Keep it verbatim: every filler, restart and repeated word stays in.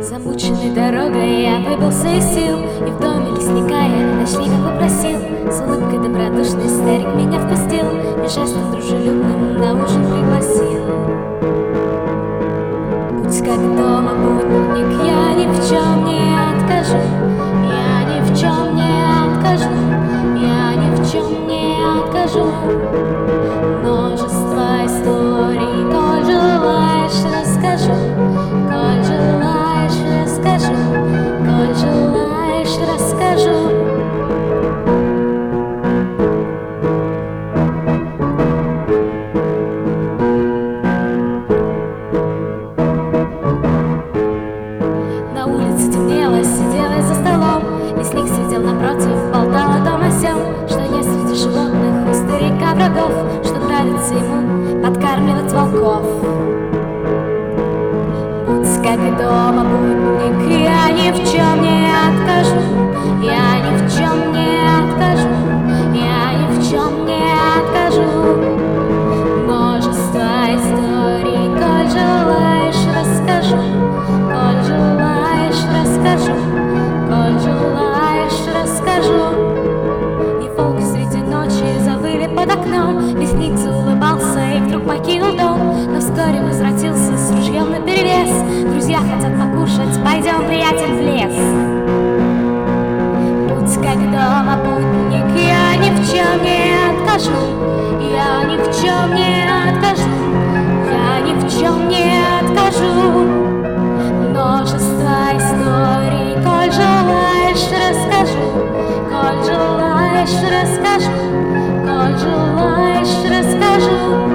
Замученной дорогой я выбился из сил, и в доме лесника я ночлега попросил. С улыбкой добродушный старик меня впустил и жестом дружелюбным на ужин пригласил. Будь как дома путник, я ни в чем не откажу, я ни в чем не откажу, я ни в чем не откажу. Множество историй, коль желаешь, расскажу, коль желаешь, расскажу, коль желаешь, расскажу. На улице темнело, сидела за столом, лесник сидел напротив, болтал о том о сём, что есть среди животных у старика врагов, что нравится ему подкармливать волков. Будь как и дома путник, я ни в чем не откажу, я ни в чем не откажу, я ни в чем не откажу. Множество историй, коль желаешь, расскажу, коль желаешь, расскажу, коль желаешь, расскажу. И волки среди ночи завыли под окном, лесник заулыбался и вдруг покинул дом, но вскоре возвратился с ружьем наперевес. Друзья хотят покушать, пойдем, приятель, в лес. Будь как дома путник, я ни в чем не откажу, я ни в чем не откажу, я ни в чем не откажу. Множество историй, коль желаешь, расскажу, коль желаешь, расскажу, коль желаешь, расскажу.